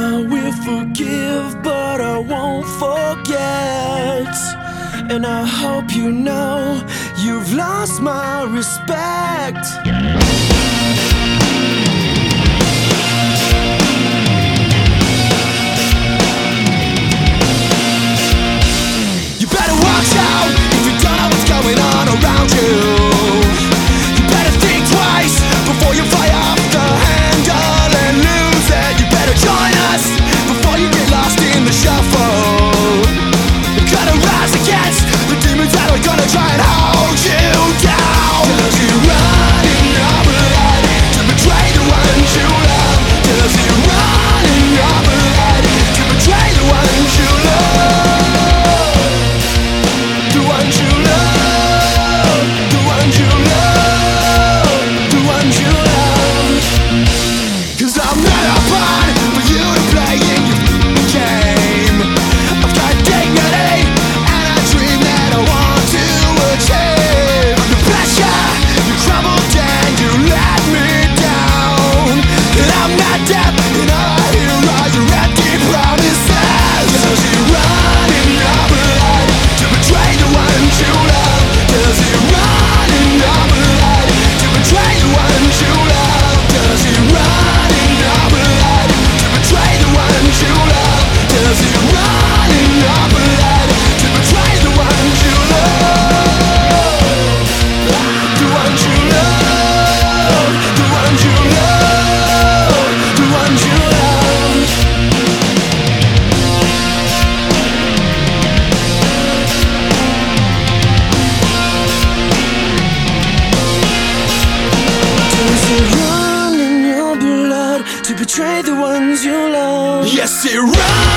I will forgive, but I won't forget. And I hope you know you've lost my respect. You better watch out if you don't know what's going on around you. You better think twice before you fly off the handle and lose it. You better join us before you get lost in the shuffle. You're gonna rise against the demons that are gonna try and hold you down. Does he run in your blood to betray the ones you love? Does he run in your blood to betray the ones you love? The ones you love, the ones you love, the ones you love. 'Cause I'm not a pawn for you to play in your game. I've got dignity and a dream that I want to achieve. Under pressure, you crumbled and you let me down. And I'm not deaf and all I hear are your empty promises. Does he run in your blood to betray the ones you love? Does he run in your blood to betray the ones you love? Does he run in your blood to betray the ones you love? Does he run in your blood to betray the ones you love? The ones you love, the ones you love, the ones you love. Does it run in your blood to betray the ones you love? Yes, it runs.